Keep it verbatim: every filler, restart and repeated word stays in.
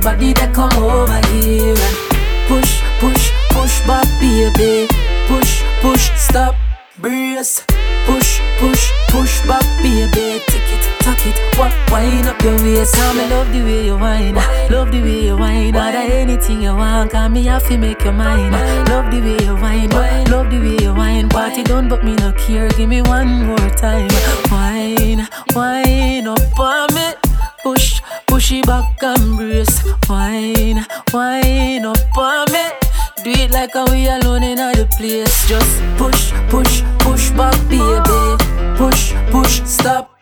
body that come over here and push, push, push back, baby. Push, push, stop, brace. Push, push, push back, baby. Tick it, tuck it, what? Wind up your waist. Now me love the way you whine, love the way you whine. Order anything you want, cause me have to make your mind. Love the way you whine, love the way you whine. Party done, but me no care. Give me one more time. Whine, whine up on me. Push, push it back and brace. Whine, whine up on me. Do it like a we alone in the place. Just push, push, push back, baby. Push, push, stop,